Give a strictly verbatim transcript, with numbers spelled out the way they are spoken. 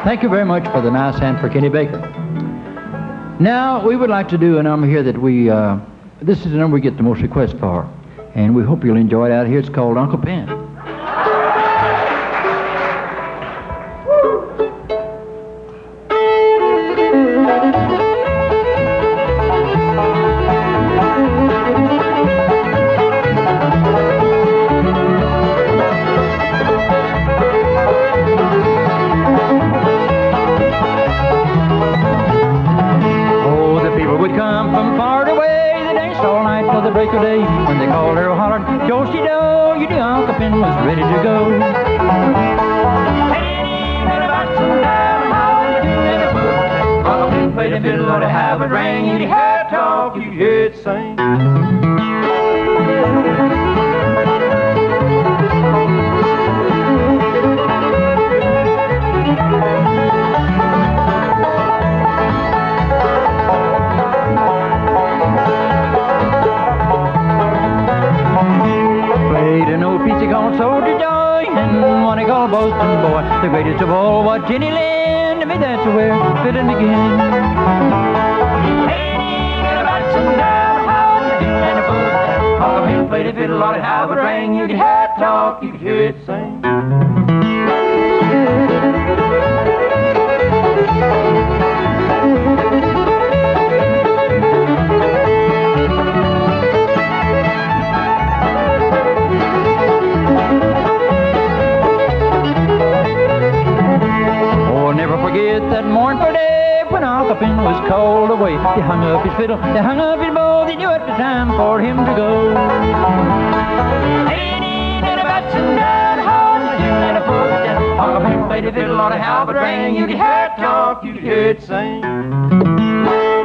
Thank you very much for the nice hand for Kenny Baker. Now, we would like to do a number here that we, uh, this is the number we get the most requests for, and we hope you'll enjoy it out here. It's called Uncle Pen. Break of day, when they called her hollered, Josie Doe, you the Uncle Pen was ready to go. Uncle Pen played a fiddle, Lord, have it ring, you'd hear it talk, you'd hear it sing. Soldier Joy and one he called Boston Boy. The greatest of all what Jenny Lind to me, that's where fiddling began. Hey, get about some down, how you do and a fool. Uncle Pen played a fiddle, Lord, how it rang. You could hear it talk, you could hear it sing. Forget that mournful day when Uncle Pen was called away. They hung up his fiddle, they hung up his bow, they knew it was time for him to go. Ain't even a batson down, hard to do and a foot. Uncle Pen played the fiddle on a halberd ring. You could hear it talk, you could hear it sing.